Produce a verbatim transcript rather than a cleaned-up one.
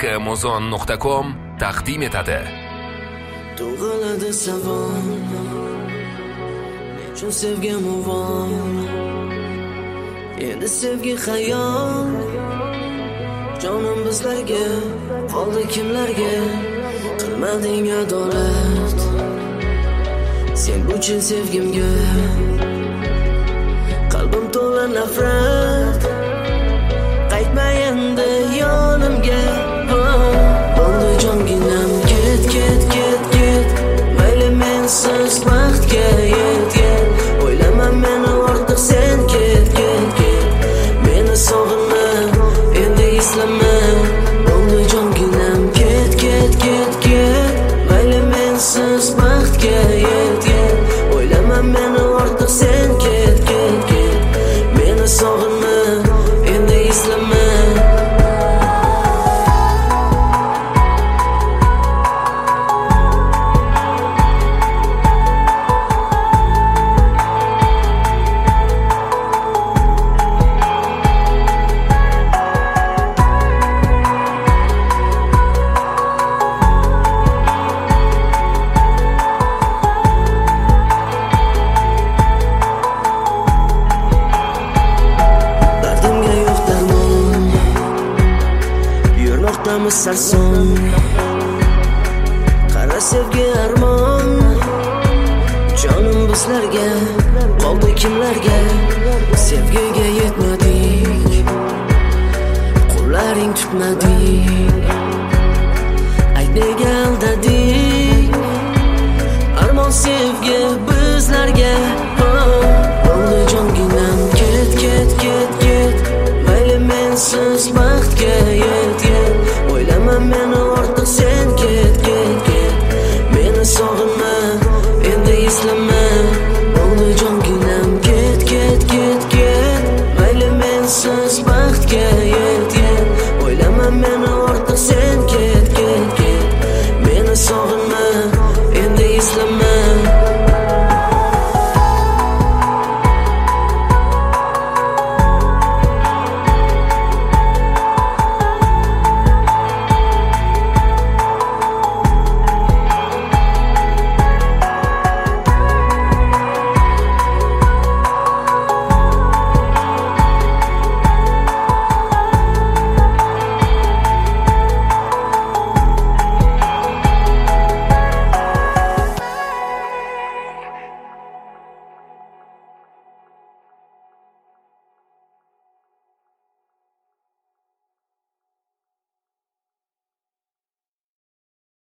amazon nuqta com taqdim etadi. To'g'riladi savol, nechun sevgi muvon, endi sevgi xayol, jonim bizlarga, qoldi kimlarga, qilmading adolat, sen buchun sevgimga, qalbim to'la nafrat, qaytma endi yonimga, bo'ldi jonginam, ket, ket, ket, ket, mayli mensiz vaqtga yet, yet, o'ylama meni ortiq sen ket, ket, ket, meni sog'inma, endi eslama, bo'ldi jonginam, ket, ket, ket, ket, mayli mensiz vaqtga yet, yet, o'ylama meni ortiq sen ket, ket, ket, meni sog'inma, endi eslama. Sarson, qara sevgi armon, jonim bizlarga, qoldi kimlarga, sevgiga yetmadik, qo'llaring tutmadik, ayt nega aldadik, armon sevgi bizlarga, bo'ldi jonginam, ket, ket, ket, ket, mayli mensiz vaqtga yet, yet, o'ylama meni ortiq sen ket, ket, ket, meni sog'inma, endi eslama.